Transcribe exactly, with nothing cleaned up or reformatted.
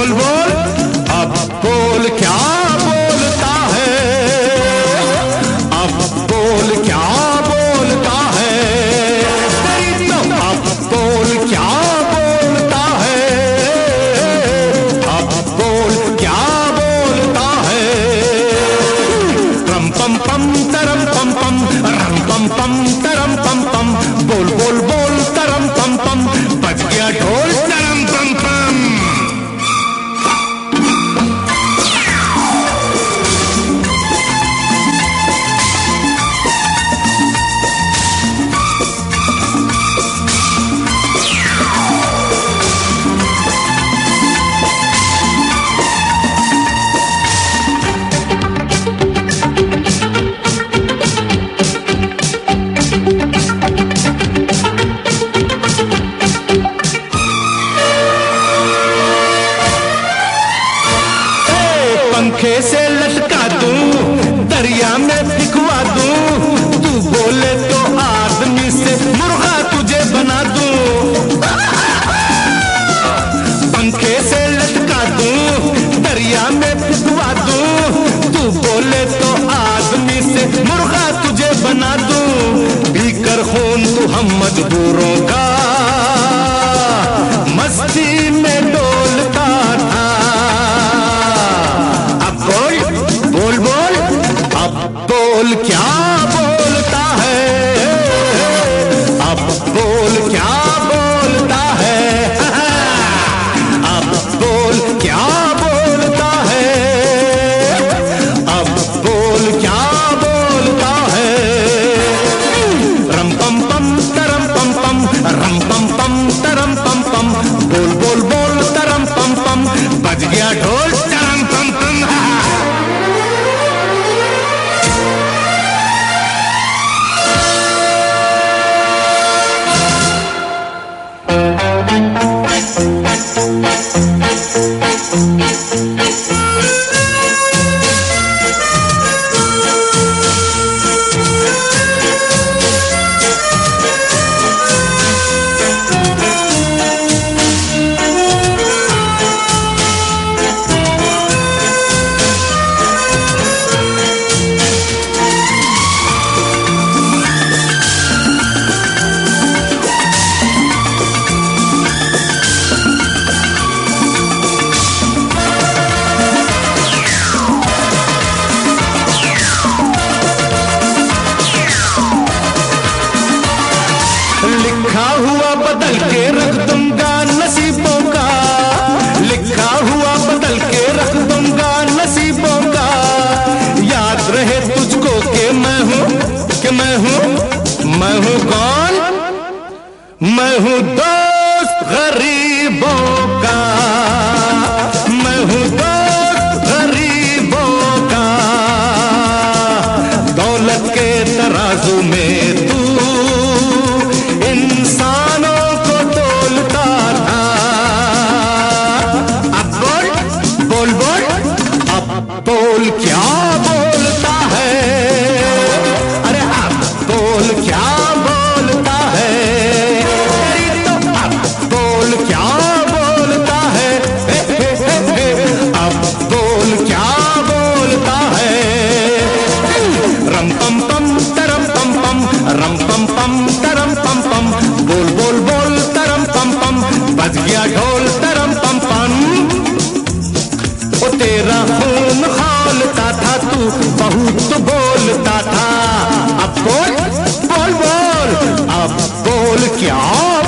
बोल बोल अब बोल क्या बोलता है, अब बोल क्या बोलता है, तो अब बोल क्या बोलता है, अब बोल क्या बोलता है। रम पम पम तरम पम पम, रम पम पम तरम पम पम, बोल बोल बोल तरम पम पम, बज गया ढोल तरम पम पम। पंखे से लटका दूं, दरिया में फिकवा दूं, तू बोले तो आदमी से मुर्गा तुझे बना दूं। पंखे से लटका दूं, दरिया में फिकवा दूं, तू बोले तो आदमी से मुर्गा तुझे बना दूं। पीकर खून तू हम मजबूरों का मस्ती में डोलता था। बोल बोल अब बोल क्या बोलता है, अब बोल क्या बोलता है, अब बोल क्या बोलता है, अब बोल क्या बोलता है। रम पम पम तरम पम पम, रम पम पम तरम पम पम, बोल बोल बोल तरम पम पम, बज गया ढोल तरम पम पम। लिखा हुआ बदल के रख दूंगा नसीबों का, लिखा हुआ बदल के रख दूंगा नसीबों का। याद रहे तुझको कि मैं हूँ, कि मैं हूँ, मैं हूँ कौन, मैं हूँ दोस्त गरीबों का, मैं हूँ दोस्त गरीबों का। दौलत के तराजू में तू इंसानों को तोलता था। अब बोल बोल बोल अब बोल क्या बोलता है, अरे अब बोल क्या बोलता है, तो अब बोल क्या बोलता है, हे हे हे हे, अब बोल क्या बोलता है। रम पम पम तरम पम पम, रम पम पम तरम पम पम, बोल बोल बोल तरम पम पम, बज गया ढोल तरम पम पम। ओ तेरा खून खौलता था, तू बहुत बोलता था। अब बोल बोल बोल अब बोल क्या